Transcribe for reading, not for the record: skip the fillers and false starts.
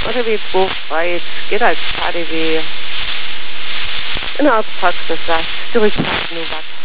oder wie Buchpreis, geht als KDW. In der Arztpraxis sagt, durchfassen, nur was.